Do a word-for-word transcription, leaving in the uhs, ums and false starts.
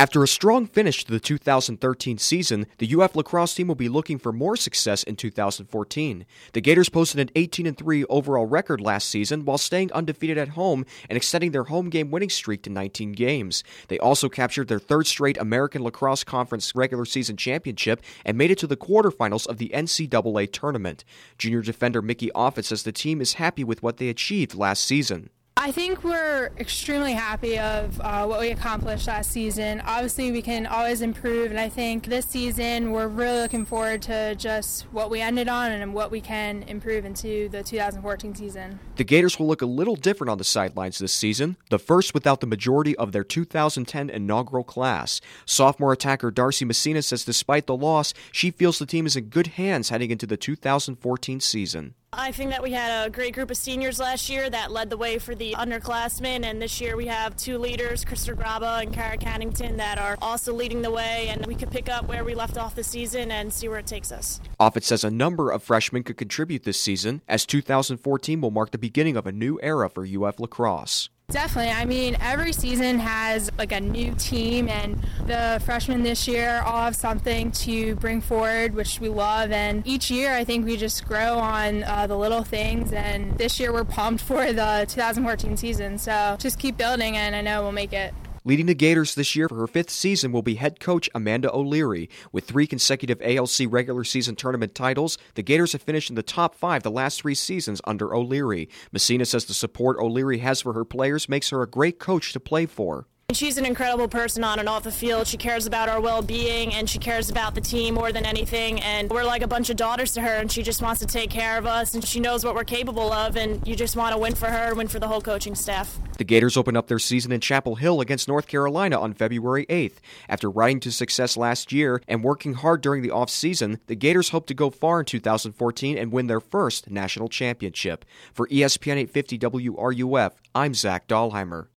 After a strong finish to the two thousand thirteen season, the U F lacrosse team will be looking for more success in two thousand fourteen. The Gators posted an eighteen and three overall record last season while staying undefeated at home and extending their home game winning streak to nineteen games. They also captured their third straight American Lacrosse Conference regular season championship and made it to the quarterfinals of the N C double A tournament. Junior defender Mickey Offit says the team is happy with what they achieved last season. I think we're extremely happy of uh, what we accomplished last season. Obviously, we can always improve, and I think this season we're really looking forward to just what we ended on and what we can improve into the two thousand fourteen season. The Gators will look a little different on the sidelines this season, the first without the majority of their two thousand ten inaugural class. Sophomore attacker Darcy Messina says despite the loss, she feels the team is in good hands heading into the two thousand fourteen season. I think that we had a great group of seniors last year that led the way for the underclassmen, and this year we have two leaders, Krista Graba and Kara Cannington, that are also leading the way, and we could pick up where we left off the season and see where it takes us. Offit says a number of freshmen could contribute this season, as two thousand fourteen will mark the beginning of a new era for U F lacrosse. Definitely. I mean, every season has like a new team, and the freshmen this year all have something to bring forward, which we love. And each year, I think we just grow on uh, the little things. And this year, we're pumped for the two thousand fourteen season. So just keep building, and I know we'll make it. Leading the Gators this year for her fifth season will be head coach Amanda O'Leary. With three consecutive A L C regular season tournament titles, the Gators have finished in the top five the last three seasons under O'Leary. Messina says the support O'Leary has for her players makes her a great coach to play for. She's an incredible person on and off the field. She cares about our well-being, and she cares about the team more than anything. And we're like a bunch of daughters to her, and she just wants to take care of us, and she knows what we're capable of, and you just want to win for her, win for the whole coaching staff. The Gators open up their season in Chapel Hill against North Carolina on February eighth. After riding to success last year and working hard during the off-season, the Gators hope to go far in two thousand fourteen and win their first national championship. For E S P N eight fifty W R U F, I'm Zach Dahlheimer.